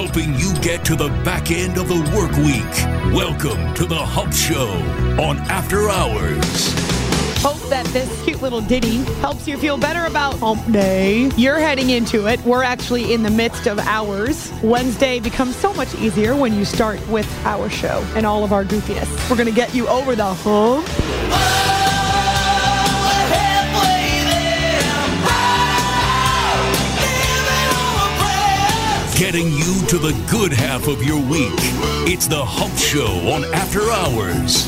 helping you get to the back end of the work week. Welcome to the Hump Show on After Hours. Hope that this cute little ditty helps you feel better about Hump Day. You're heading into it. We're actually in the midst of ours. Wednesday becomes so much easier when you start with our show and all of our goofiness. We're going to get you over the hump. Getting you to the good half of your week. It's the Hump Show on After Hours.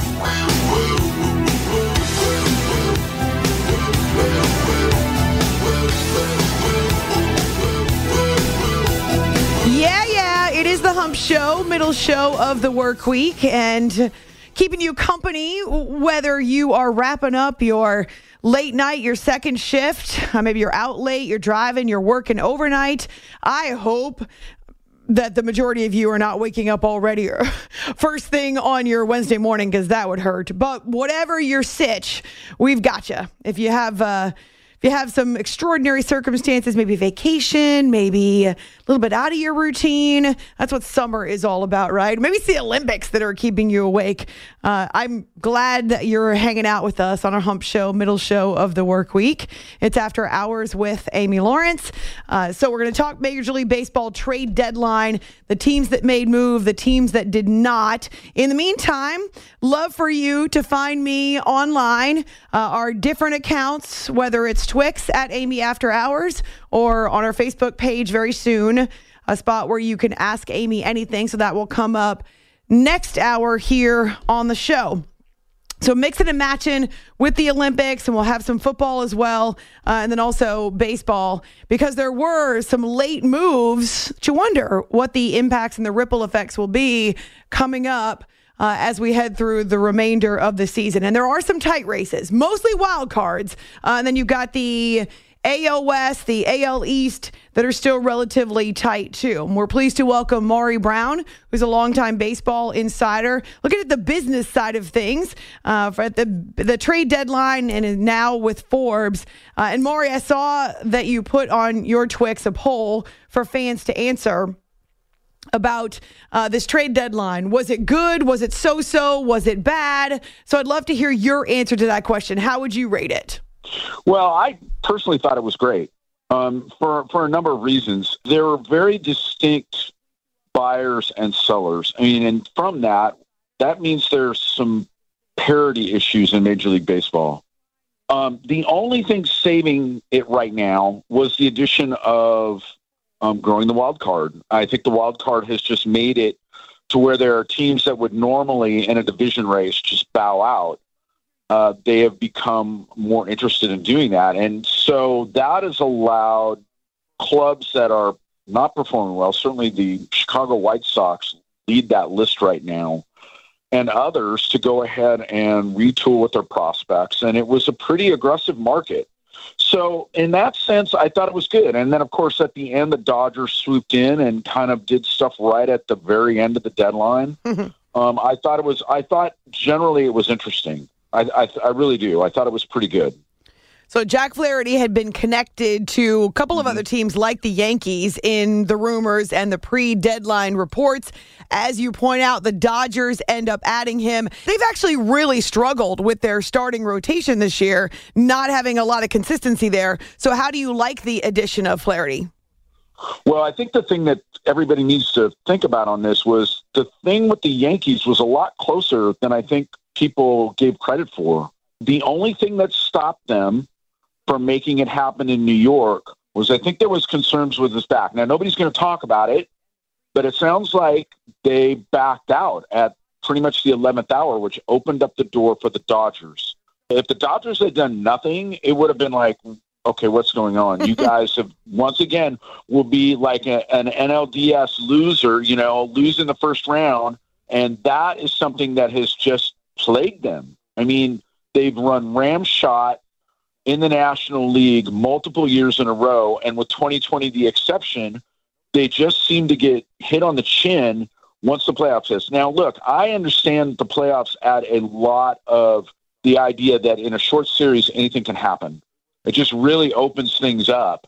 Yeah, it is the Hump Show, middle show of the work week, and keeping you company whether you are wrapping up your late night, your second shift, maybe you're out late, you're driving, you're working overnight. I hope that the majority of you are not waking up already first thing on your Wednesday morning, because that would hurt. But whatever your sitch, we've got you. If you have some extraordinary circumstances, maybe vacation, maybe a little bit out of your routine. That's what summer is all about, right? Maybe it's the Olympics that are keeping you awake. I'm glad that you're hanging out with us on our Hump Show, middle show of the work week. It's After Hours with Amy Lawrence. So we're going to talk Major League Baseball trade deadline, the teams that made move, the teams that did not. In the meantime, love for you to find me online, our different accounts, whether it's Twix at Amy After Hours or on our Facebook page very soon, a spot where you can ask Amy anything. So that will come up next hour here on the show. So mixing and matching with the Olympics, and we'll have some football as well, and then also baseball, because there were some late moves to wonder what the impacts and the ripple effects will be coming up as we head through the remainder of the season. And there are some tight races, mostly wild cards. And then you've got the AL West, the AL East that are still relatively tight too. And we're pleased to welcome Maury Brown, who's a longtime baseball insider, looking at the business side of things for the trade deadline and now with Forbes. And Maury, I saw that you put on your Twix a poll for fans to answer about this trade deadline. Was it good? Was it so-so? Was it bad? So I'd love to hear your answer to that question. How would you rate it? Well, I personally thought it was great for a number of reasons. There were very distinct buyers and sellers. I mean, and from that means there's some parity issues in Major League Baseball. The only thing saving it right now was the addition of growing the wild card. I think the wild card has just made it to where there are teams that would normally in a division race just bow out. They have become more interested in doing that. And so that has allowed clubs that are not performing well, certainly the Chicago White Sox lead that list right now, and others to go ahead and retool with their prospects. And it was a pretty aggressive market. So in that sense, I thought it was good. And then, of course, at the end, the Dodgers swooped in and kind of did stuff right at the very end of the deadline. I thought generally it was interesting. I really do. I thought it was pretty good. So Jack Flaherty had been connected to a couple of other teams like the Yankees in the rumors and the pre-deadline reports. As you point out, the Dodgers end up adding him. They've actually really struggled with their starting rotation this year, not having a lot of consistency there. So how do you like the addition of Flaherty? Well, I think the thing that everybody needs to think about on this was the thing with the Yankees was a lot closer than I think people gave credit for. The only thing that stopped them from making it happen in New York was I think there was concerns with his back. Now, nobody's going to talk about it, but it sounds like they backed out at pretty much the 11th hour, which opened up the door for the Dodgers. If the Dodgers had done nothing, it would have been like, okay, what's going on? You guys have, once again, will be like an NLDS loser, lose in the first round. And that is something that has just plagued them. I mean, they've run ramshot in the National League multiple years in a row, and with 2020 the exception, they just seem to get hit on the chin once the playoffs hits. Now, look, I understand the playoffs add a lot of the idea that in a short series anything can happen. It just really opens things up.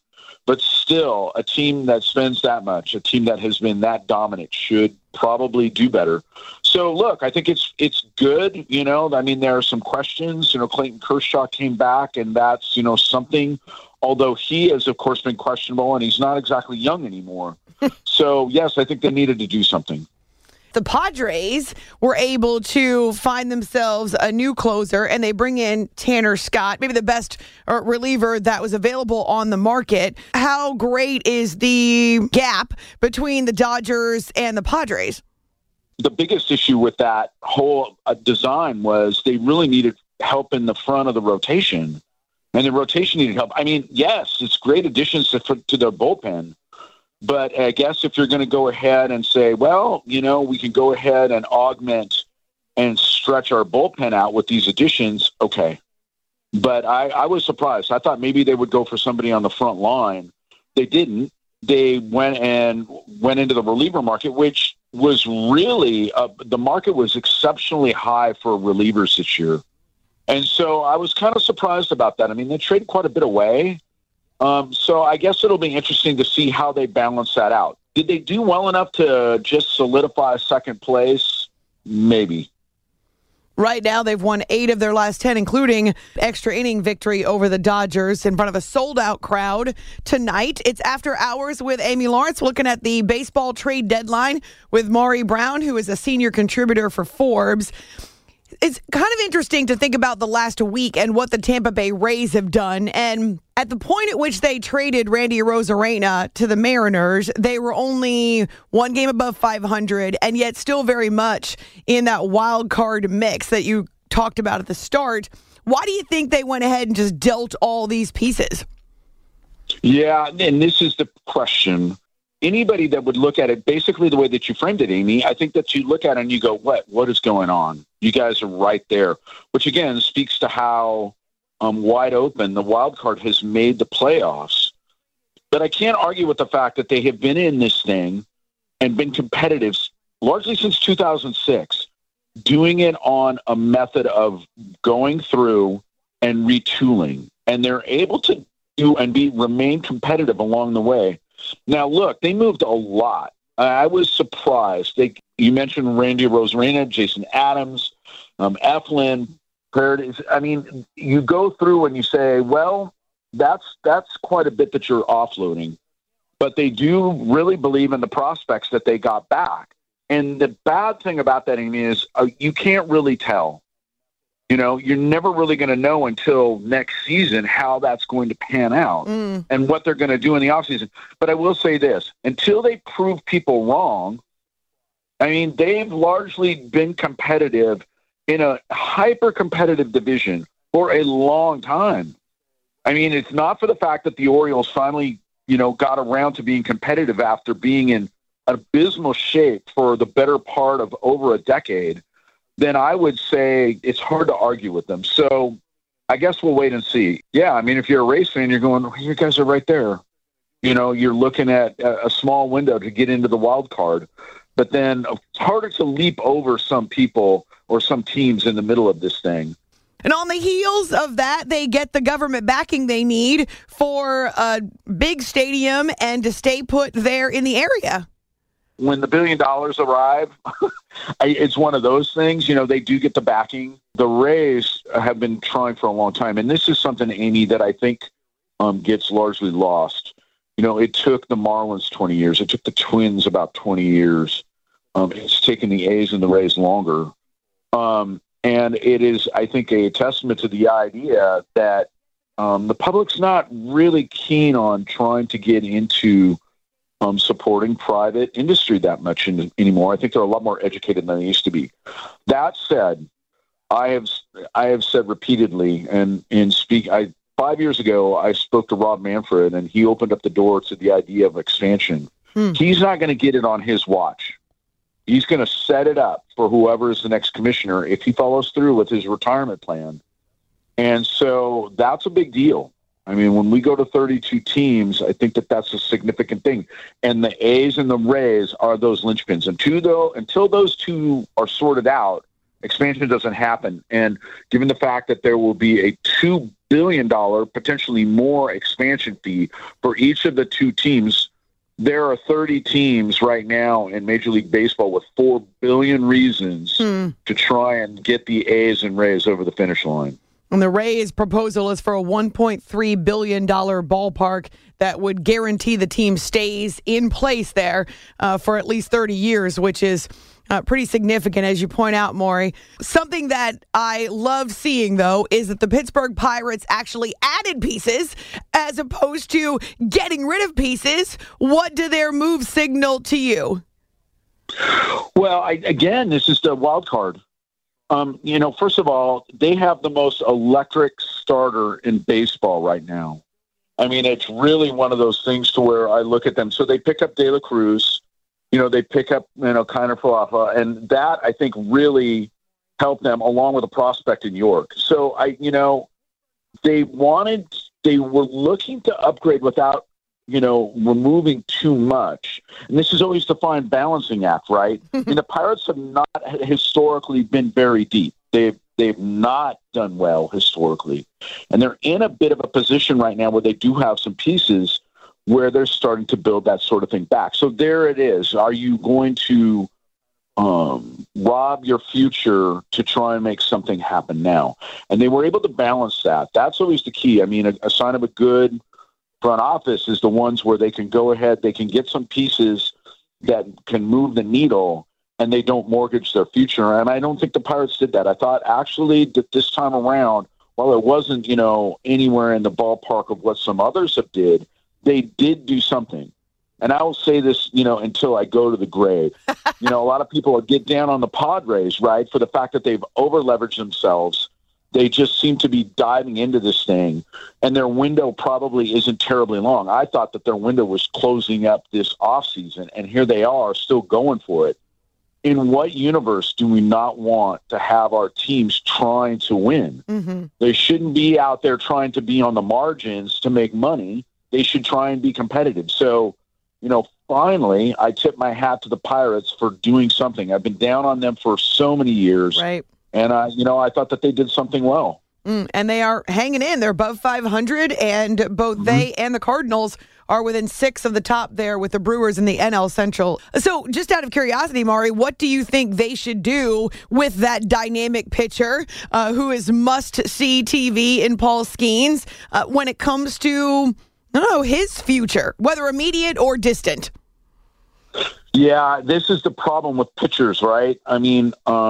But still, a team that spends that much, a team that has been that dominant, should probably do better. So, look, I think it's good. I mean, there are some questions. Clayton Kershaw came back, and that's, something, although he has, of course, been questionable, and he's not exactly young anymore. So, yes, I think they needed to do something. The Padres were able to find themselves a new closer, and they bring in Tanner Scott, maybe the best reliever that was available on the market. How great is the gap between the Dodgers and the Padres? The biggest issue with that whole design was they really needed help in the front of the rotation, and the rotation needed help. I mean, yes, it's great additions to their bullpen. But I guess if you're going to go ahead and say, well, we can go ahead and augment and stretch our bullpen out with these additions, okay. But I was surprised. I thought maybe they would go for somebody on the front line. They didn't. They went into the reliever market, which was really the market was exceptionally high for relievers this year. And so I was kind of surprised about that. I mean, they traded quite a bit away. So I guess it'll be interesting to see how they balance that out. Did they do well enough to just solidify second place? Maybe. Right now, they've won 8 of their last 10, including extra inning victory over the Dodgers in front of a sold-out crowd tonight. It's After Hours with Amy Lawrence, looking at the baseball trade deadline with Maury Brown, who is a senior contributor for Forbes. It's kind of interesting to think about the last week and what the Tampa Bay Rays have done. And at the point at which they traded Randy Arozarena to the Mariners, they were only 1 game above 500 and yet still very much in that wild card mix that you talked about at the start. Why do you think they went ahead and just dealt all these pieces? Yeah, and this is the question. Anybody that would look at it basically the way that you framed it, Amy, I think that you look at it and you go, what is going on? You guys are right there, which again speaks to how wide open the wild card has made the playoffs. But I can't argue with the fact that they have been in this thing and been competitive largely since 2006, doing it on a method of going through and retooling. And they're able to do and remain competitive along the way. Now, look, they moved a lot. I was surprised. You mentioned Randy Arozarena, Jason Adams, Eflin, Paredes. I mean, you go through and you say, well, that's quite a bit that you're offloading. But they do really believe in the prospects that they got back. And the bad thing about that, Amy, is you can't really tell. You're never really going to know until next season how that's going to pan out and what they're going to do in the offseason. But I will say this, until they prove people wrong, I mean, they've largely been competitive in a hyper-competitive division for a long time. I mean, it's not for the fact that the Orioles finally, got around to being competitive after being in abysmal shape for the better part of over a decade. Then I would say it's hard to argue with them. So I guess we'll wait and see. Yeah, I mean, if you're a Rays fan, you're going, you guys are right there. You're looking at a small window to get into the wild card. But then it's harder to leap over some people or some teams in the middle of this thing. And on the heels of that, they get the government backing they need for a big stadium and to stay put there in the area. When the $1 billion arrive, it's one of those things. They do get the backing. The Rays have been trying for a long time. And this is something, Amy, that I think gets largely lost. It took the Marlins 20 years. It took the Twins about 20 years. It's taken the A's and the Rays longer. And it is, I think, a testament to the idea that the public's not really keen on trying to get into supporting private industry that much anymore. I think they're a lot more educated than they used to be. That said, I have said repeatedly, and 5 years ago, I spoke to Rob Manfred, and he opened up the door to the idea of expansion. He's not going to get it on his watch. He's going to set it up for whoever is the next commissioner if he follows through with his retirement plan. And so that's a big deal. I mean, when we go to 32 teams, I think that's a significant thing. And the A's and the Rays are those linchpins. Until those two are sorted out, expansion doesn't happen. And given the fact that there will be a $2 billion, potentially more expansion fee for each of the two teams. There are 30 teams right now in Major League Baseball with 4 billion reasons to try and get the A's and Rays over the finish line. And the Rays' proposal is for a $1.3 billion ballpark that would guarantee the team stays in place there for at least 30 years, which is pretty significant, as you point out, Maury. Something that I love seeing, though, is that the Pittsburgh Pirates actually added pieces as opposed to getting rid of pieces. What do their moves signal to you? Well, again, this is the wild card. First of all, they have the most electric starter in baseball right now. I mean, it's really one of those things to where I look at them. So they pick up De La Cruz, they pick up, Kiner Falefa, and that I think really helped them along with a prospect in York. So they were looking to upgrade without, removing too much. And this is always the fine balancing act, right? The Pirates have not historically been very deep. They've not done well historically. And they're in a bit of a position right now where they do have some pieces where they're starting to build that sort of thing back. So there it is. Are you going to rob your future to try and make something happen now? And they were able to balance that. That's always the key. I mean, a sign of a good front office is the ones where they can go ahead, they can get some pieces that can move the needle, and they don't mortgage their future. And I don't think the Pirates did that. I thought actually that this time around, while it wasn't, anywhere in the ballpark of what some others have did, they did do something. And I will say this, until I go to the grave. A lot of people get down on the Padres, right, for the fact that they've over-leveraged themselves. They just seem to be diving into this thing, and their window probably isn't terribly long. I thought that their window was closing up this offseason, and here they are still going for it. In what universe do we not want to have our teams trying to win? Mm-hmm. They shouldn't be out there trying to be on the margins to make money. They should try and be competitive. So, finally, I tip my hat to the Pirates for doing something. I've been down on them for so many years. Right. And, I thought that they did something well. And they are hanging in. They're above 500, and both they and the Cardinals are within 6 of the top there with the Brewers in the NL Central. So just out of curiosity, Maury, what do you think they should do with that dynamic pitcher who is must-see TV in Paul Skeens when it comes to, his future, whether immediate or distant? Yeah, this is the problem with pitchers, right? I mean,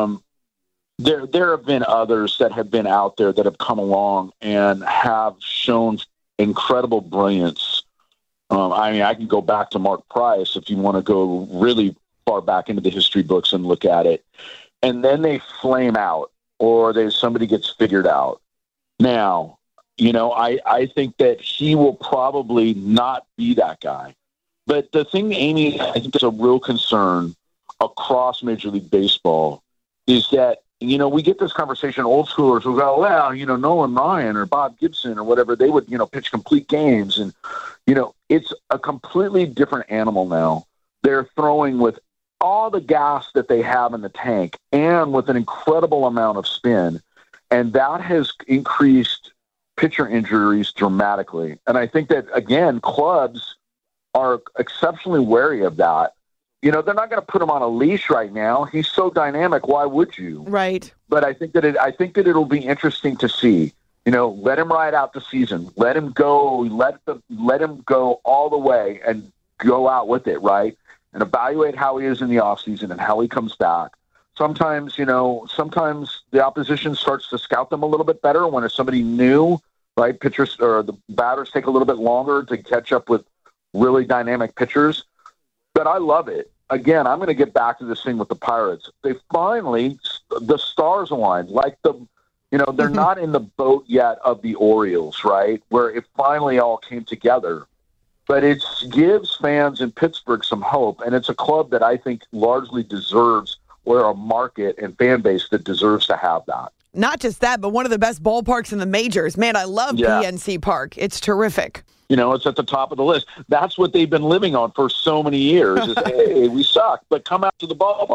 there have been others that have been out there that have come along and have shown incredible brilliance. I can go back to Mark Price if you want to go really far back into the history books and look at it. And then they flame out, or somebody gets figured out. Now, I think that he will probably not be that guy. But the thing, Amy, I think is a real concern across Major League Baseball is that, we get this conversation, old schoolers who go, well, Nolan Ryan or Bob Gibson or whatever, they would, pitch complete games. And, it's a completely different animal now. They're throwing with all the gas that they have in the tank and with an incredible amount of spin. And that has increased pitcher injuries dramatically. And I think that, again, clubs are exceptionally wary of that. They're not going to put him on a leash right now. He's so dynamic. Why would you? Right. But I think that it'll be interesting to see. Let him ride out the season. Let him go. Let him go all the way and go out with it, right? And evaluate how he is in the offseason and how he comes back. Sometimes the opposition starts to scout them a little bit better when it's somebody new, right? Pitchers or the batters take a little bit longer to catch up with really dynamic pitchers. But I love it. Again, I'm going to get back to this thing with the Pirates. They finally, the stars aligned. Like they're not in the boat yet of the Orioles, right? Where it finally all came together. But it gives fans in Pittsburgh some hope, and it's a club that I think largely deserves, or a market and fan base that deserves to have that. Not just that, but one of the best ballparks in the majors. Man, I love PNC Park. It's terrific. It's at the top of the list. That's what they've been living on for so many years is, hey, we suck, but come out to the ballpark.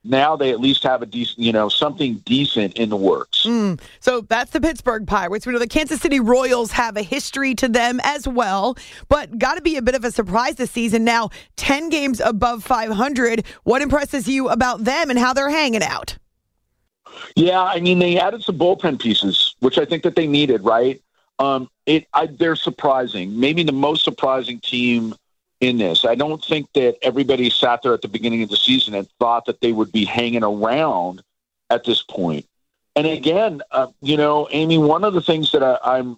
now they at least have a decent, something decent in the works. So that's the Pittsburgh Pirates. We know the Kansas City Royals have a history to them as well, but got to be a bit of a surprise this season. Now, 10 games above 500. What impresses you about them and how they're hanging out? Yeah, I mean, they added some bullpen pieces, which I think that they needed, right? They're surprising. Maybe the most surprising team in this. I don't think that everybody sat there at the beginning of the season and thought that they would be hanging around at this point. And again, Amy, one of the things that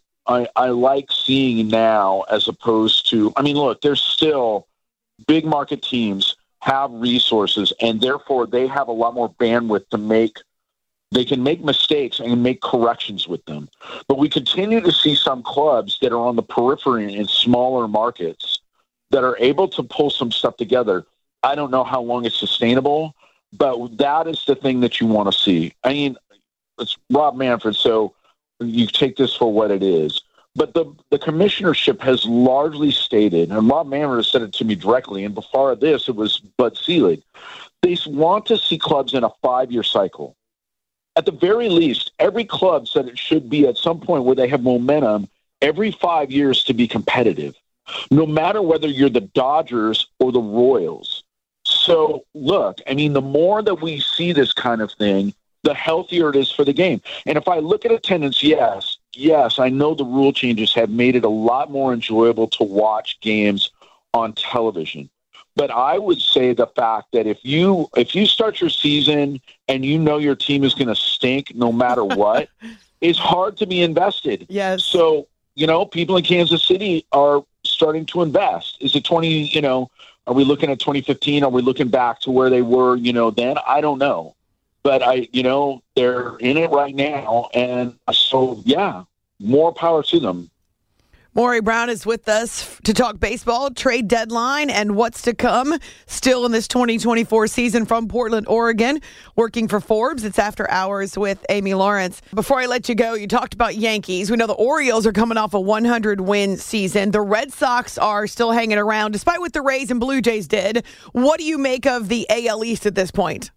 I like seeing now, as opposed to, look, there's still big market teams have resources, and therefore they have a lot more bandwidth to they can make mistakes and make corrections with them. But we continue to see some clubs that are on the periphery in smaller markets that are able to pull some stuff together. I don't know how long it's sustainable, but that is the thing that you want to see. I mean, it's Rob Manfred, so you take this for what it is. But the commissionership has largely stated, and Rob Manfred has said it to me directly, and before this, it was Bud Selig. They want to see clubs in a 5-year cycle. At the very least, every club said it should be at some point where they have momentum every 5 years to be competitive, no matter whether you're the Dodgers or the Royals. So, look, the more that we see this kind of thing, the healthier it is for the game. And if I look at attendance, yes, I know the rule changes have made it a lot more enjoyable to watch games on television. But I would say the fact that if you start your season and you know your team is going to stink no matter what, it's hard to be invested. Yes. So, people in Kansas City are starting to invest. Is it are we looking at 2015? Are we looking back to where they were, then? I don't know. But they're in it right now. And so, yeah, more power to them. Maury Brown is with us to talk baseball, trade deadline, and what's to come still in this 2024 season from Portland, Oregon, working for Forbes. It's After Hours with Amy Lawrence. Before I let you go, you talked about Yankees. We know the Orioles are coming off a 100-win season. The Red Sox are still hanging around, despite what the Rays and Blue Jays did. What do you make of the AL East at this point?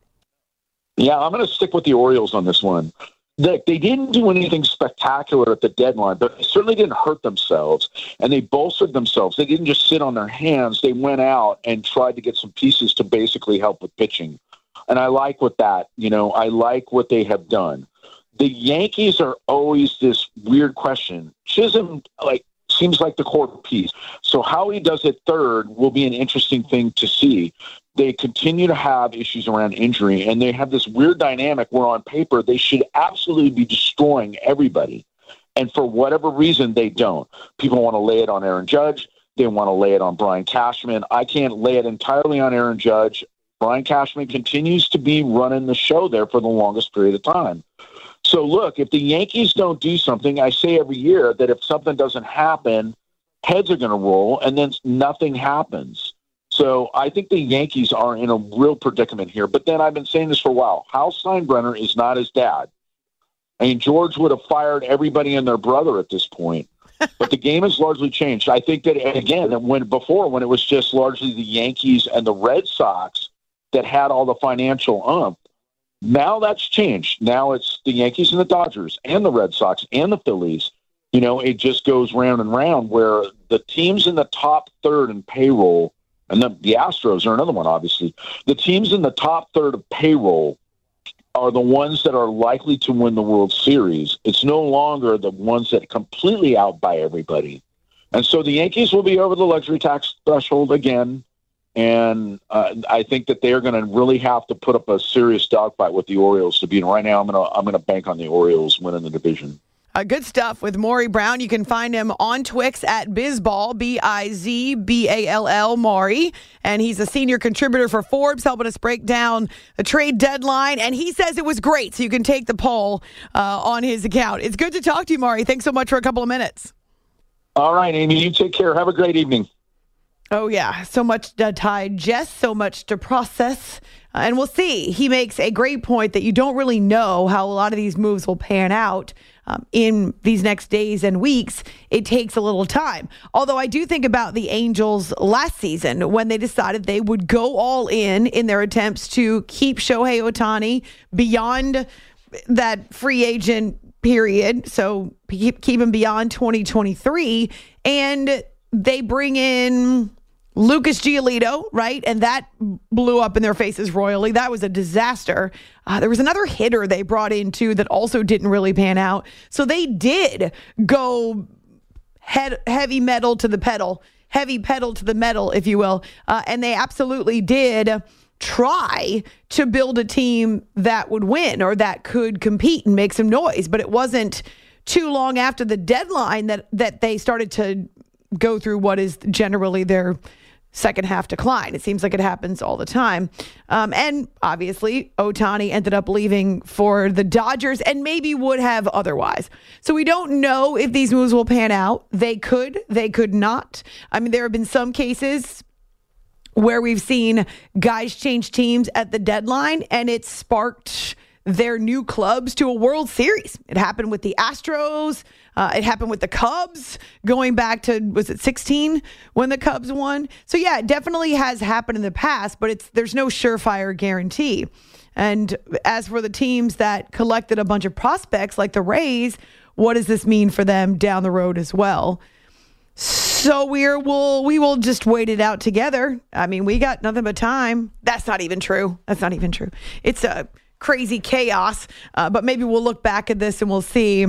Yeah, I'm going to stick with the Orioles on this one. They didn't do anything spectacular at the deadline, but they certainly didn't hurt themselves, and they bolstered themselves. They didn't just sit on their hands. They went out and tried to get some pieces to basically help with pitching. And I like I like what they have done. The Yankees are always this weird question. Chisholm, seems like the core piece. So how he does it third will be an interesting thing to see. They continue to have issues around injury, and they have this weird dynamic where on paper they should absolutely be destroying everybody. And for whatever reason, they don't. People want to lay it on Aaron Judge. They want to lay it on Brian Cashman. I can't lay it entirely on Aaron Judge. Brian Cashman continues to be running the show there for the longest period of time. So, look, if the Yankees don't do something, I say every year that if something doesn't happen, heads are going to roll, and then nothing happens. So I think the Yankees are in a real predicament here. But then I've been saying this for a while. Hal Steinbrenner is not his dad. George would have fired everybody and their brother at this point. But the game has largely changed. I think that, again, when it was just largely the Yankees and the Red Sox that had all the financial oomph, now that's changed. Now it's the Yankees and the Dodgers and the Red Sox and the Phillies. It just goes round and round where the teams in the top third in payroll, and the Astros are another one, obviously. The teams in the top third of payroll are the ones that are likely to win the World Series. It's no longer the ones that completely outbuy everybody. And so the Yankees will be over the luxury tax threshold again. And I think that they're going to really have to put up a serious dogfight with the Orioles to beat. Right now, I'm going to bank on the Orioles winning the division. Good stuff with Maury Brown. You can find him on Twix at Bizball, Bizball, Maury. And he's a senior contributor for Forbes, helping us break down the trade deadline. And he says it was great, so you can take the poll on his account. It's good to talk to you, Maury. Thanks so much for a couple of minutes. All right, Amy. You take care. Have a great evening. Oh, yeah. So much to digest, so much to process. And we'll see. He makes a great point that you don't really know how a lot of these moves will pan out in these next days and weeks, it takes a little time. Although I do think about the Angels last season when they decided they would go all in their attempts to keep Shohei Ohtani beyond that free agent period. So keep him beyond 2023. And they bring in Lucas Giolito, right? And that blew up in their faces royally. That was a disaster. There was another hitter they brought in too that also didn't really pan out. So they did go heavy pedal to the metal, if you will. And they absolutely did try to build a team that would win or that could compete and make some noise. But it wasn't too long after the deadline that they started to go through what is generally their second half decline. It seems like it happens all the time. And obviously, Ohtani ended up leaving for the Dodgers and maybe would have otherwise. So we don't know if these moves will pan out. They could not. I mean, there have been some cases where we've seen guys change teams at the deadline and it sparked their new clubs to a World Series. It happened with the Astros. It happened with the Cubs going back to, was it 16 when the Cubs won? So yeah, it definitely has happened in the past, but there's no surefire guarantee. And as for the teams that collected a bunch of prospects like the Rays, what does this mean for them down the road as well? So we will just wait it out together. I mean, we got nothing but time. That's not even true. It's a crazy chaos. But maybe we'll look back at this and we'll see,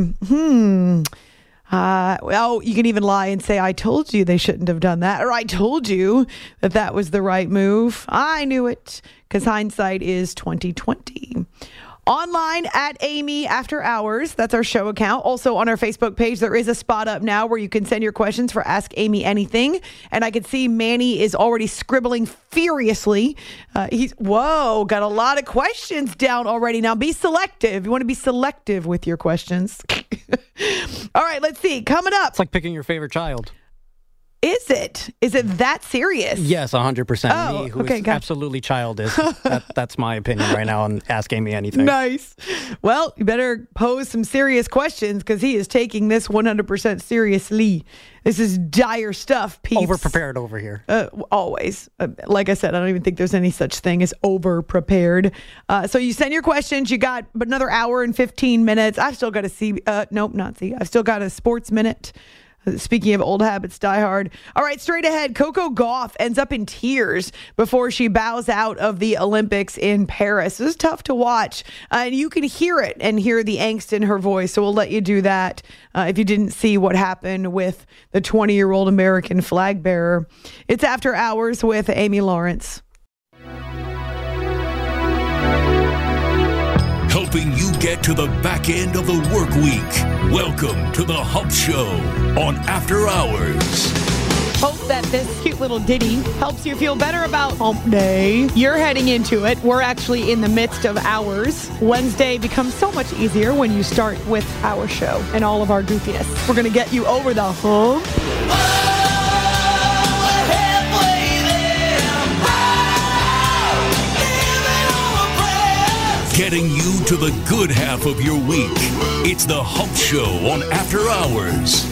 well, you can even lie and say, I told you they shouldn't have done that. Or I told you that was the right move. I knew it, because hindsight is 2020. Online at Amy After Hours. That's our show account. Also on our Facebook page, there is a spot up now where you can send your questions for Ask Amy Anything. And I can see Manny is already scribbling furiously. Got a lot of questions down already. Now be selective. You want to be selective with your questions. All right, let's see. Coming up. It's like picking your favorite child. Is it? Is it that serious? Yes, 100%. Oh, Me, who okay, is absolutely childish. That's my opinion right now on Ask Amy Anything. Nice. Well, you better pose some serious questions because he is taking this 100% seriously. This is dire stuff, peeps. Over-prepared over here. Always. Like I said, I don't even think there's any such thing as over-prepared. So you send your questions. You got another hour and 15 minutes. I've still got I've still got a sports minute. Speaking of old habits die hard. All right, straight ahead, Coco Gauff ends up in tears before she bows out of the Olympics in Paris. It was tough to watch, and you can hear it and hear the angst in her voice, so we'll let you do that if you didn't see what happened with the 20-year-old American flag bearer. It's After Hours with Amy Lawrence. Helping you get to the back end of the work week. Welcome to the Hump Show on After Hours. Hope that this cute little ditty helps you feel better about Hump Day. You're heading into it. We're actually in the midst of ours. Wednesday becomes so much easier when you start with our show and all of our goofiness. We're going to get you over the hump. Getting you to the good half of your week. It's the Hump Show on After Hours.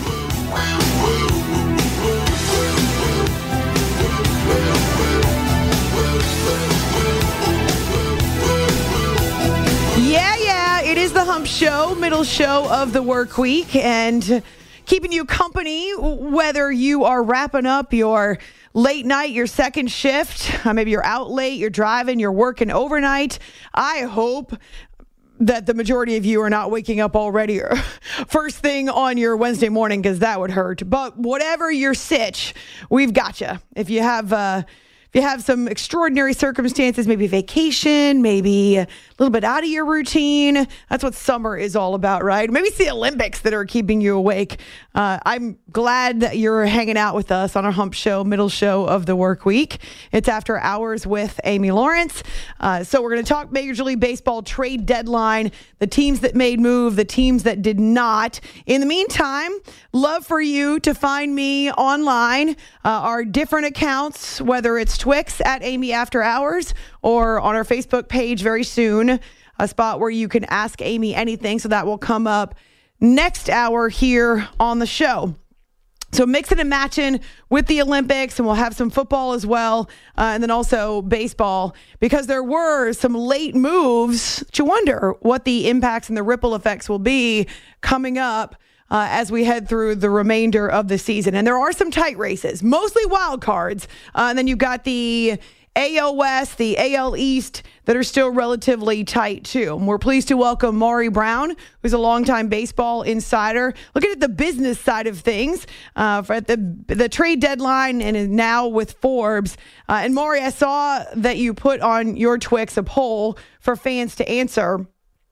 Yeah. It is the Hump Show, middle show of the work week, and keeping you company, whether you are wrapping up your late night, your second shift, maybe you're out late, you're driving, you're working overnight. I hope that the majority of you are not waking up already first thing on your Wednesday morning, because that would hurt. But whatever your sitch, we've got you. If you have some extraordinary circumstances, maybe vacation, maybe a little bit out of your routine. That's what summer is all about, right? Maybe it's the Olympics that are keeping you awake. I'm glad that you're hanging out with us on our Hump Show, middle show of the work week. It's After Hours with Amy Lawrence. So we're going to talk Major League Baseball trade deadline, the teams that made move, the teams that did not. In the meantime, love for you to find me online, our different accounts, whether it's Twix at Amy After Hours or on our Facebook page very soon, a spot where you can ask Amy anything. So that will come up next hour here on the show. So mixing and matching with the Olympics, and we'll have some football as well, and then also baseball, because there were some late moves that you wonder what the impacts and the ripple effects will be coming up as we head through the remainder of the season. And there are some tight races, mostly wild cards, and then you've got the AL West, the AL East that are still relatively tight too. And we're pleased to welcome Maury Brown, who's a longtime baseball insider, looking at the business side of things for the trade deadline and is now with Forbes. And Maury, I saw that you put on your Twix a poll for fans to answer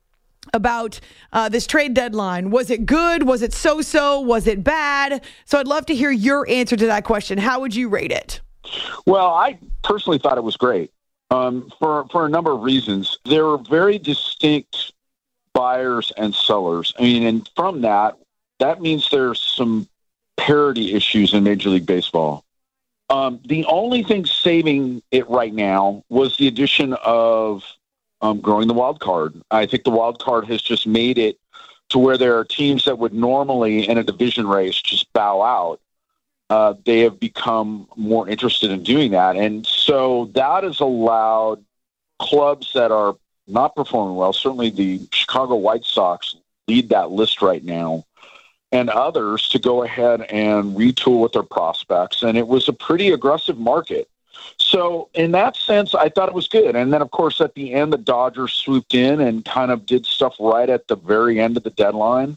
about this trade deadline. Was it good? Was it so-so? Was it bad? So I'd love to hear your answer to that question. How would you rate it? Well, I personally thought it was great for a number of reasons. There are very distinct buyers and sellers. I mean, and from that means there's some parity issues in Major League Baseball. The only thing saving it right now was the addition of growing the wild card. I think the wild card has just made it to where there are teams that would normally in a division race just bow out. They have become more interested in doing that. And so that has allowed clubs that are not performing well, certainly the Chicago White Sox lead that list right now, and others to go ahead and retool with their prospects. And it was a pretty aggressive market. So in that sense, I thought it was good. And then, of course, at the end, the Dodgers swooped in and kind of did stuff right at the very end of the deadline.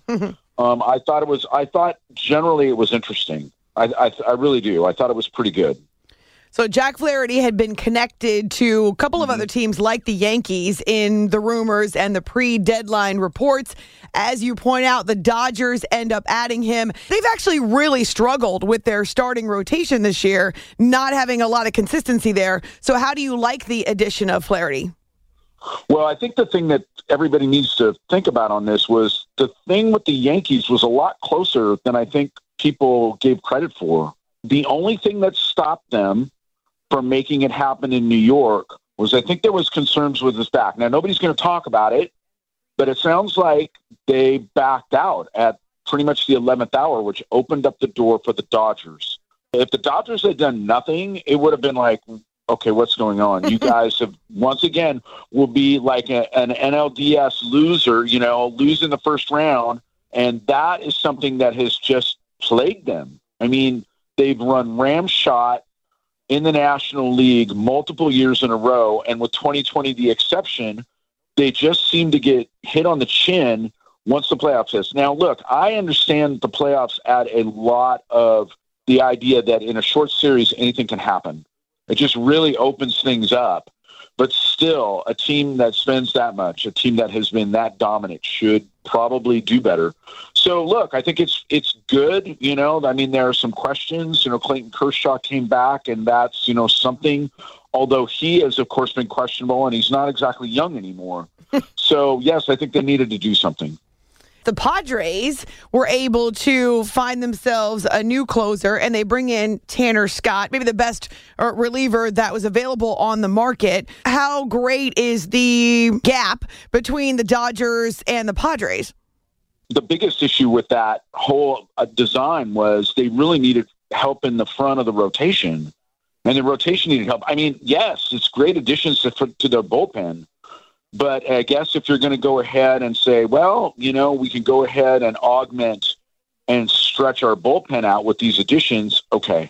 I thought generally it was interesting. I really do. I thought it was pretty good. So Jack Flaherty had been connected to a couple of other teams like the Yankees in the rumors and the pre-deadline reports. As you point out, the Dodgers end up adding him. They've actually really struggled with their starting rotation this year, not having a lot of consistency there. So how do you like the addition of Flaherty? Well, I think the thing that everybody needs to think about on this was the thing with the Yankees was a lot closer than I think people gave credit for. The only thing that stopped them from making it happen in New York was I think there was concerns with his back. Now, nobody's going to talk about it, but it sounds like they backed out at pretty much the 11th hour, which opened up the door for the Dodgers. If the Dodgers had done nothing, it would have been like, okay, what's going on? You guys have, once again, will be like an NLDS loser, losing the first round. And that is something that has just plagued them. I mean, they've run ramshot in the National League multiple years in a row, and with 2020 the exception, they just seem to get hit on the chin once the playoffs hits. Now, look, I understand the playoffs add a lot of the idea that in a short series anything can happen. It just really opens things up. But still, a team that spends that much, a team that has been that dominant should probably do better. So, look, I think it's good. I mean, there are some questions. Clayton Kershaw came back, and that's, something, although he has, of course, been questionable, and he's not exactly young anymore. So, yes, I think they needed to do something. The Padres were able to find themselves a new closer, and they bring in Tanner Scott, maybe the best reliever that was available on the market. How great is the gap between the Dodgers and the Padres? The biggest issue with that whole design was they really needed help in the front of the rotation, and the rotation needed help. I mean, yes, it's great additions to their bullpen. But I guess if you're going to go ahead and say, well, we can go ahead and augment and stretch our bullpen out with these additions, okay.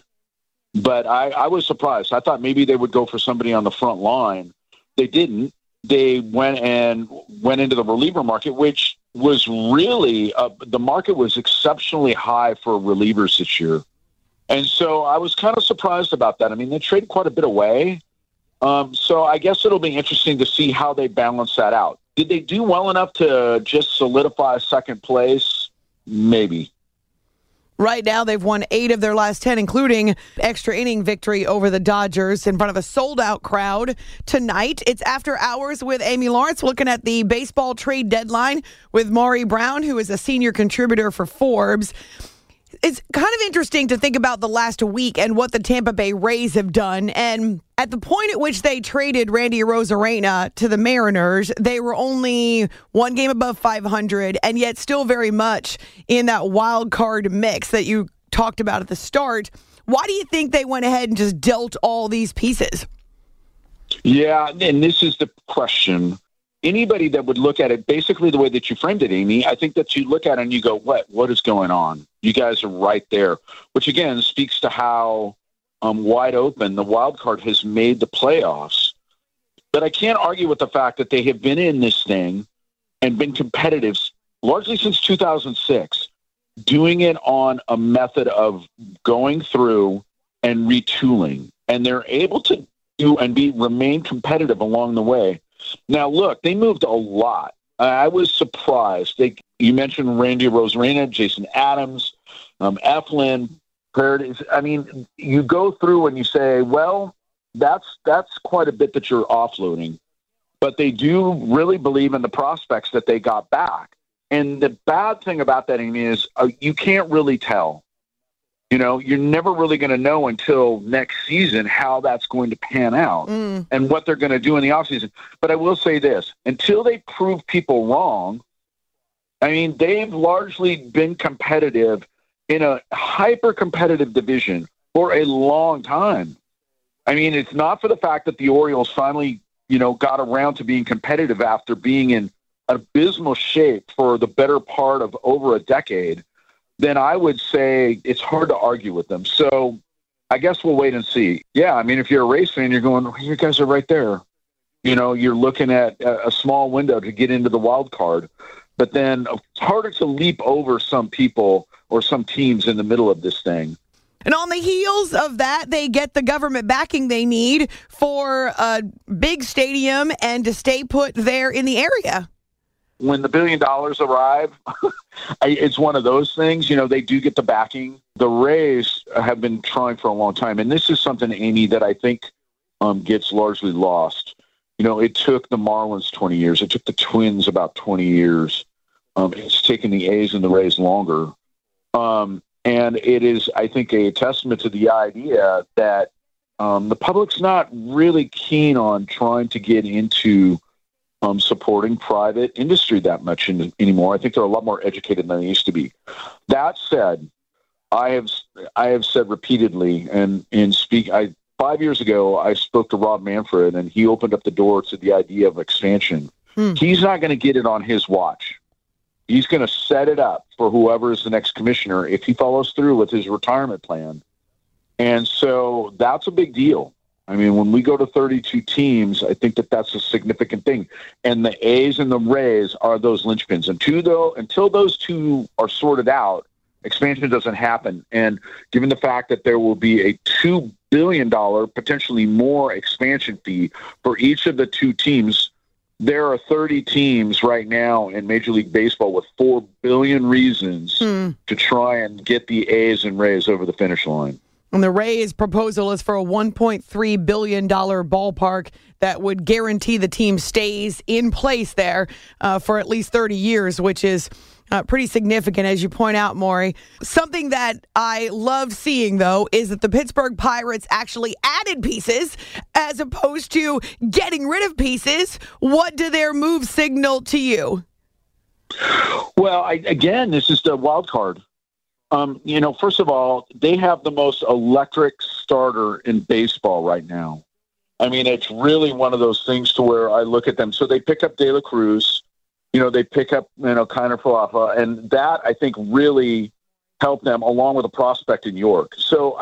But I was surprised. I thought maybe they would go for somebody on the front line. They didn't. They went into the reliever market, which was really the market was exceptionally high for relievers this year. And so I was kind of surprised about that. I mean, they traded quite a bit away. So I guess it'll be interesting to see how they balance that out. Did they do well enough to just solidify second place? Maybe. Right now, they've won 8 of their last 10, including extra inning victory over the Dodgers in front of a sold-out crowd tonight. It's After Hours with Amy Lawrence, looking at the baseball trade deadline with Maury Brown, who is a senior contributor for Forbes. It's kind of interesting to think about the last week and what the Tampa Bay Rays have done. And at the point at which they traded Randy Arozarena to the Mariners, they were only one game above 500 and yet still very much in that wild card mix that you talked about at the start. Why do you think they went ahead and just dealt all these pieces? Yeah, and this is the question. Anybody that would look at it basically the way that you framed it, Amy, I think that you look at it and you go, what is going on? You guys are right there, which again speaks to how wide open the wild card has made the playoffs. But I can't argue with the fact that they have been in this thing and been competitive largely since 2006, doing it on a method of going through and retooling. And they're able to do and remain competitive along the way. Now, look, they moved a lot. I was surprised. You mentioned Randy Arozarena, Jason Adams, Eflin, Paredes. I mean, you go through and you say, well, that's quite a bit that you're offloading. But they do really believe in the prospects that they got back. And the bad thing about that, Amy, is you can't really tell. You know, you're never really going to know until next season how that's going to pan out and what they're going to do in the offseason. But I will say this, until they prove people wrong, I mean, they've largely been competitive in a hyper-competitive division for a long time. I mean, it's not for the fact that the Orioles finally, got around to being competitive after being in abysmal shape for the better part of over a decade. Then I would say it's hard to argue with them. So I guess we'll wait and see. Yeah, I mean, if you're a Rays fan, you're going, you guys are right there. You're looking at a small window to get into the wild card. But then it's harder to leap over some people or some teams in the middle of this thing. And on the heels of that, they get the government backing they need for a big stadium and to stay put there in the area. When the $1 billion arrive, it's one of those things. They do get the backing. The Rays have been trying for a long time. And this is something, Amy, that I think gets largely lost. It took the Marlins 20 years. It took the Twins about 20 years. It's taken the A's and the Rays longer. And it is, I think, a testament to the idea that the public's not really keen on trying to get into supporting private industry that much anymore. I think they're a lot more educated than they used to be. That said, I have said repeatedly, and 5 years ago, I spoke to Rob Manfred, and he opened up the door to the idea of expansion. He's not going to get it on his watch. He's going to set it up for whoever is the next commissioner if he follows through with his retirement plan. And so that's a big deal. I mean, when we go to 32 teams, I think that that's a significant thing. And the A's and the Rays are those linchpins. Until those two are sorted out, expansion doesn't happen. And given the fact that there will be a $2 billion, potentially more expansion fee for each of the two teams, there are 30 teams right now in Major League Baseball with 4 billion reasons to try and get the A's and Rays over the finish line. And the Rays' proposal is for a $1.3 billion ballpark that would guarantee the team stays in place there for at least 30 years, which is pretty significant, as you point out, Maury. Something that I love seeing, though, is that the Pittsburgh Pirates actually added pieces as opposed to getting rid of pieces. What do their moves signal to you? Well, again, this is the wild card. First of all, they have the most electric starter in baseball right now. I mean, it's really one of those things to where I look at them. So they pick up De La Cruz, they pick up, Kiner Falefa, and that I think really helped them along with a prospect in York. So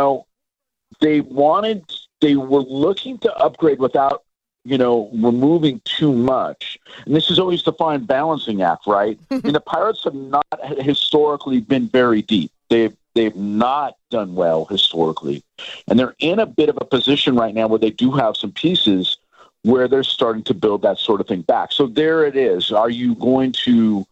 they were looking to upgrade without, removing too much. And this is always the fine balancing act, right? And the Pirates have not historically been very deep. They've not done well historically. And they're in a bit of a position right now where they do have some pieces where they're starting to build that sort of thing back. So there it is. Are you going to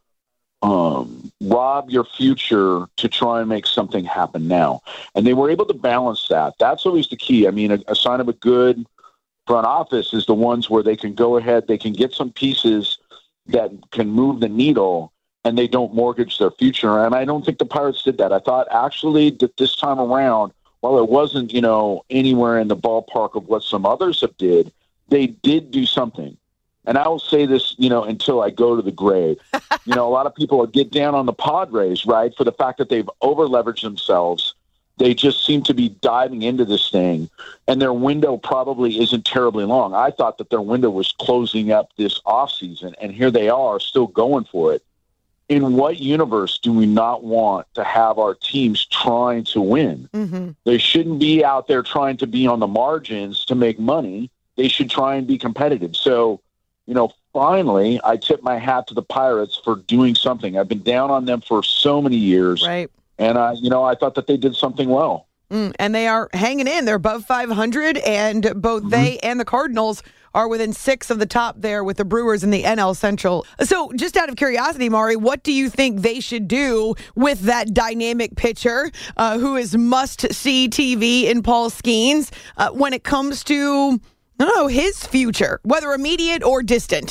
rob your future to try and make something happen now? And they were able to balance that. That's always the key. I mean, a sign of a good front office is the ones where they can go ahead, they can get some pieces that can move the needle, and they don't mortgage their future. And I don't think the Pirates did that. I thought actually that this time around, while it wasn't, anywhere in the ballpark of what some others have did, they did do something. And I will say this, until I go to the grave. A lot of people get down on the Padres, right, for the fact that they've over-leveraged themselves. They just seem to be diving into this thing, and their window probably isn't terribly long. I thought that their window was closing up this offseason, and here they are still going for it. In what universe do we not want to have our teams trying to win? Mm-hmm. They shouldn't be out there trying to be on the margins to make money. They should try and be competitive. So, finally, I tip my hat to the Pirates for doing something. I've been down on them for so many years. Right. And, I thought that they did something well. And they are hanging in. They're above 500, and both they and the Cardinals are within 6 of the top there with the Brewers in the NL Central. So just out of curiosity, Maury, what do you think they should do with that dynamic pitcher who is must-see TV in Paul Skeens when it comes to, his future, whether immediate or distant?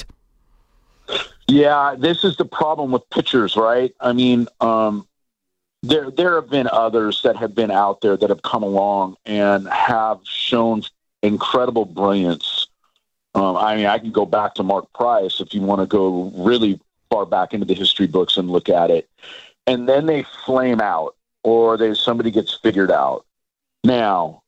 Yeah, this is the problem with pitchers, right? I mean, there have been others that have been out there that have come along and have shown incredible brilliance. I can go back to Mark Price if you want to go really far back into the history books and look at it. And then they flame out, or somebody gets figured out. Now,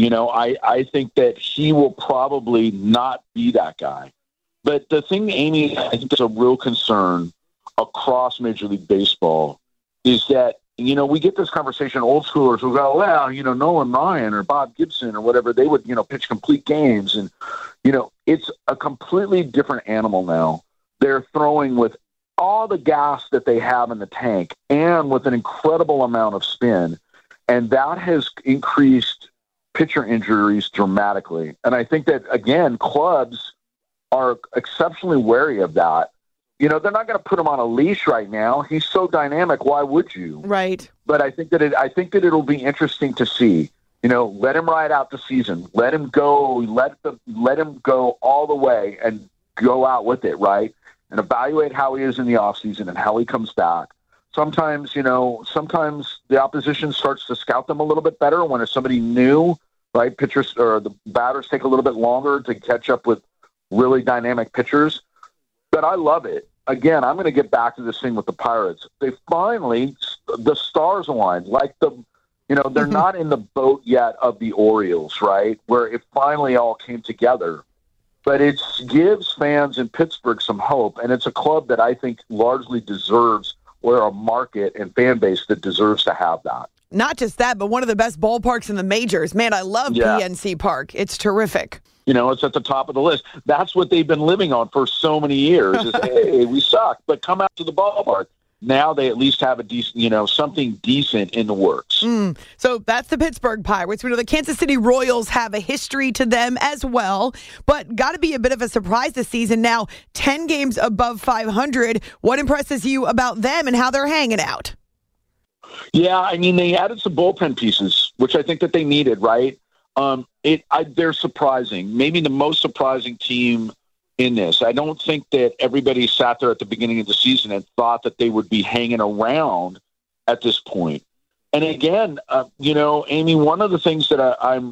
I think that he will probably not be that guy. But the thing, Amy, I think is a real concern across Major League Baseball is that, we get this conversation, old schoolers who go, well, Nolan Ryan or Bob Gibson or whatever, they would, pitch complete games. And, it's a completely different animal now. They're throwing with all the gas that they have in the tank and with an incredible amount of spin. And that has increased pitcher injuries dramatically. And I think that, again, clubs are exceptionally wary of that. They're not going to put him on a leash right now. He's so dynamic. Why would you? Right. But I think that it'll be interesting to see. Let him ride out the season. Let him go. Let him go all the way and go out with it, right? And evaluate how he is in the offseason and how he comes back. Sometimes the opposition starts to scout them a little bit better when it's somebody new, right? Pitchers or the batters take a little bit longer to catch up with really dynamic pitchers. But I love it. Again, I'm going to get back to this thing with the Pirates. They finally, the stars aligned. Like they're not in the boat yet of the Orioles, right? Where it finally all came together. But it gives fans in Pittsburgh some hope, and it's a club that I think largely deserves, or a market and fan base that deserves to have that. Not just that, but one of the best ballparks in the majors. Man, I love PNC Park. It's terrific. It's at the top of the list. That's what they've been living on for so many years is, hey, we suck, but come out to the ballpark. Now they at least have a decent, something decent in the works. So that's the Pittsburgh Pirates. We know the Kansas City Royals have a history to them as well, but got to be a bit of a surprise this season. Now, 10 games above 500. What impresses you about them and how they're hanging out? Yeah, they added some bullpen pieces, which I think that they needed, right? They're surprising. Maybe the most surprising team in this. I don't think that everybody sat there at the beginning of the season and thought that they would be hanging around at this point. And again, Amy, one of the things that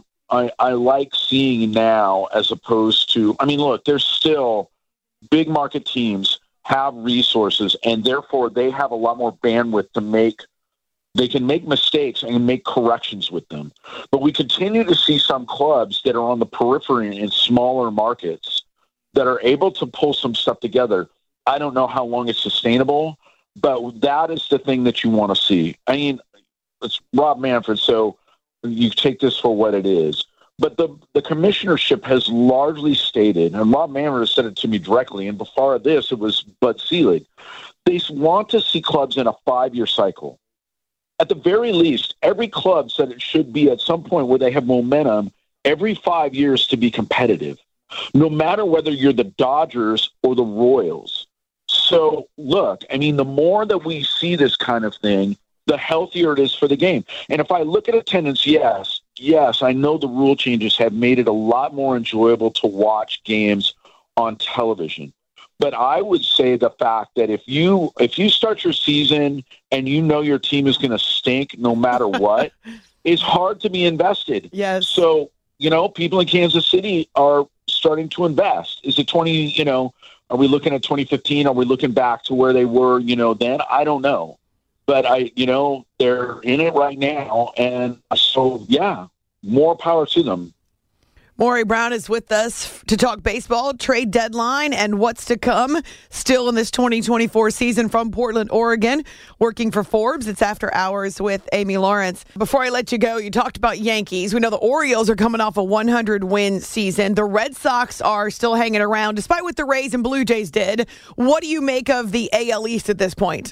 I like seeing now, as opposed to, look, there's still big market teams have resources, and therefore they have a lot more bandwidth to make. They can make mistakes and make corrections with them. But we continue to see some clubs that are on the periphery in smaller markets that are able to pull some stuff together. I don't know how long it's sustainable, but that is the thing that you want to see. It's Rob Manfred, so you take this for what it is. But the commissionership has largely stated, and Rob Manfred has said it to me directly, and before this, it was Bud Selig. They want to see clubs in a 5-year cycle. At the very least, every club said it should be at some point where they have momentum every 5 years to be competitive, no matter whether you're the Dodgers or the Royals. So, look, the more that we see this kind of thing, the healthier it is for the game. And if I look at attendance, yes, I know the rule changes have made it a lot more enjoyable to watch games on television. But I would say the fact that if you start your season and you know your team is going to stink no matter what, it's hard to be invested. Yes. So, people in Kansas City are starting to invest. Is it are we looking at 2015? Are we looking back to where they were, then? I don't know. But they're in it right now. And so, yeah, more power to them. Maury Brown is with us to talk baseball, trade deadline, and what's to come still in this 2024 season from Portland, Oregon, working for Forbes. It's After Hours with Amy Lawrence. Before I let you go, you talked about Yankees. We know the Orioles are coming off a 100-win season. The Red Sox are still hanging around, despite what the Rays and Blue Jays did. What do you make of the AL East at this point?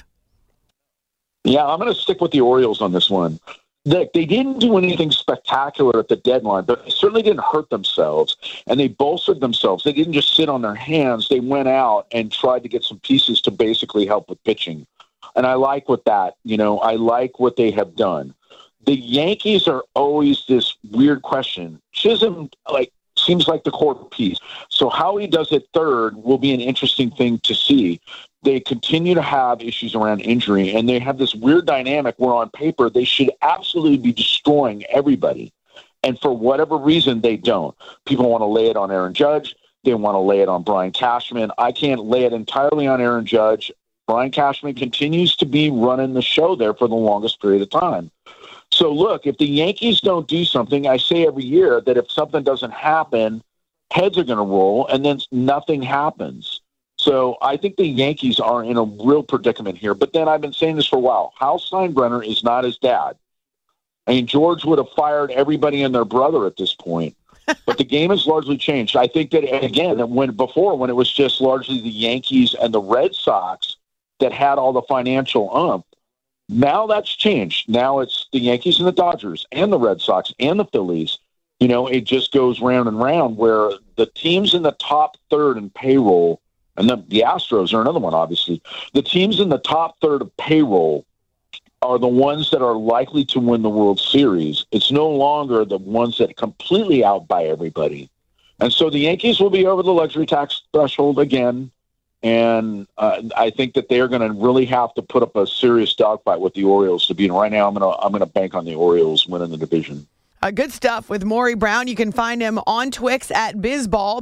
Yeah, I'm going to stick with the Orioles on this one. They didn't do anything spectacular at the deadline, but they certainly didn't hurt themselves, and they bolstered themselves. They didn't just sit on their hands. They went out and tried to get some pieces to basically help with pitching. And I like what that, I like what they have done. The Yankees are always this weird question. Chisholm, seems like the core piece. So how he does it third will be an interesting thing to see. They continue to have issues around injury, and they have this weird dynamic where on paper they should absolutely be destroying everybody. And for whatever reason, they don't. People want to lay it on Aaron Judge. They want to lay it on Brian Cashman. I can't lay it entirely on Aaron Judge. Brian Cashman continues to be running the show there for the longest period of time. So look, if the Yankees don't do something, I say every year that if something doesn't happen, heads are going to roll, and then nothing happens. So I think the Yankees are in a real predicament here. But then I've been saying this for a while. Hal Steinbrenner is not his dad. I mean, George would have fired everybody and their brother at this point. But the game has largely changed. I think that, again, when it was just largely the Yankees and the Red Sox that had all the financial oomph, now that's changed. Now it's the Yankees and the Dodgers and the Red Sox and the Phillies. It just goes round and round where the teams in the top third in payroll, and the Astros are another one, obviously. The teams in the top third of payroll are the ones that are likely to win the World Series. It's no longer the ones that completely outbuy everybody. And so the Yankees will be over the luxury tax threshold again. And I think that they're going to really have to put up a serious dogfight with the Orioles to beat. And right now, I'm going to bank on the Orioles winning the division. Good stuff with Maury Brown. You can find him on Twix at Bizball,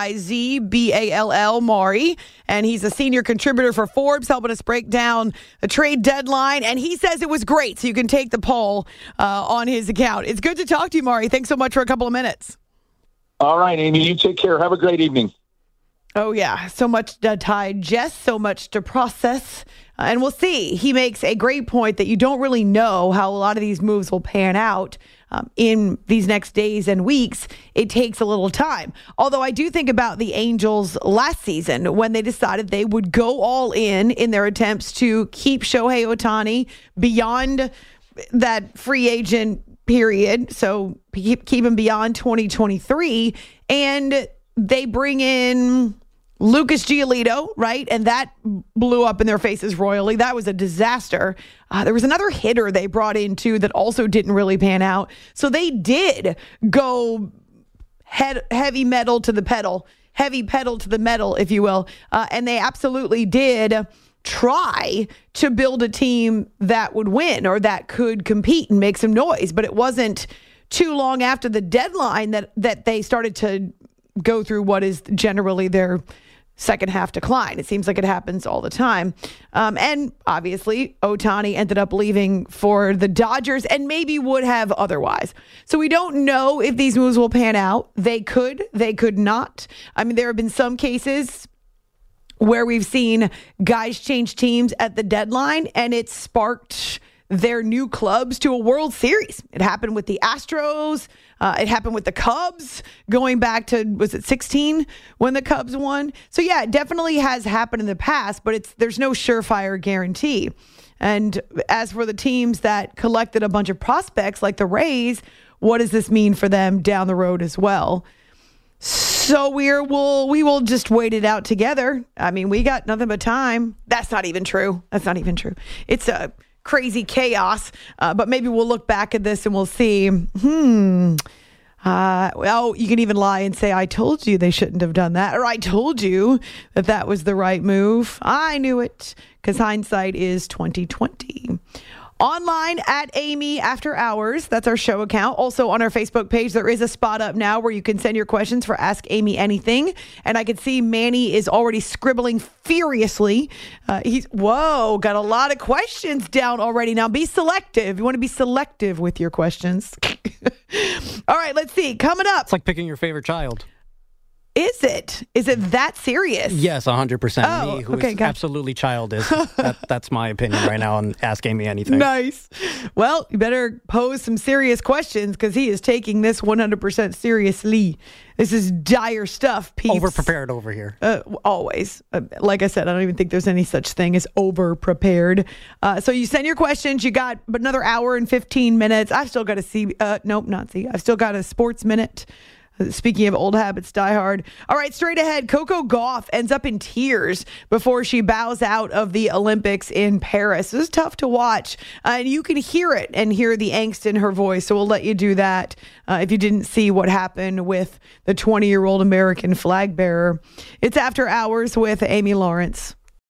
Bizball, Maury. And he's a senior contributor for Forbes, helping us break down the trade deadline. And he says it was great, so you can take the poll on his account. It's good to talk to you, Maury. Thanks so much for a couple of minutes. All right, Amy. You take care. Have a great evening. Oh, yeah. So much to digest, so much to process. And we'll see. He makes a great point that you don't really know how a lot of these moves will pan out in these next days and weeks. It takes a little time. Although I do think about the Angels last season when they decided they would go all in their attempts to keep Shohei Ohtani beyond that free agent period. So keep him beyond 2023. And they bring in Lucas Giolito, right? And that blew up in their faces royally. That was a disaster. There was another hitter they brought in, too, that also didn't really pan out. So they did go heavy pedal to the metal, if you will. And they absolutely did try to build a team that would win or that could compete and make some noise. But it wasn't too long after the deadline that they started to go through what is generally their second half decline. It seems like it happens all the time. And obviously, Ohtani ended up leaving for the Dodgers and maybe would have otherwise. So we don't know if these moves will pan out. They could not. I mean, there have been some cases where we've seen guys change teams at the deadline and it sparked their new clubs to a World Series. It happened with the Astros. It happened with the Cubs going back to, was it 16 when the Cubs won? So yeah, it definitely has happened in the past, but there's no surefire guarantee. And as for the teams that collected a bunch of prospects like the Rays, what does this mean for them down the road as well? So we will just wait it out together. I mean, we got nothing but time. That's not even true. It's a crazy chaos, but maybe we'll look back at this and we'll see, Well, you can even lie and say, I told you they shouldn't have done that, or I told you that that was the right move. I knew it, because hindsight is 2020. Online at Amy After Hours. That's our show account. Also on our Facebook page, there is a spot up now where you can send your questions for Ask Amy Anything. And I can see Manny is already scribbling furiously. Got a lot of questions down already. Now be selective. You want to be selective with your questions. All right, let's see. Coming up. It's like picking your favorite child. Is it? Is it that serious? Yes, 100%. Oh, Me, who okay, is gotcha. absolutely childish. That's my opinion right now on Ask Amy Anything. Nice. Well, you better pose some serious questions because he is taking this 100% seriously. This is dire stuff, peeps. Over-prepared over here. Always. Like I said, I don't even think there's any such thing as over-prepared. So you send your questions. You got another hour and 15 minutes. I've still got I've still got a sports minute. Speaking of old habits die hard. All right, straight ahead, Coco Gauff ends up in tears before she bows out of the Olympics in Paris. This is tough to watch, and you can hear it and hear the angst in her voice, so we'll let you do that if you didn't see what happened with the 20-year-old American flag bearer. It's After Hours with Amy Lawrence.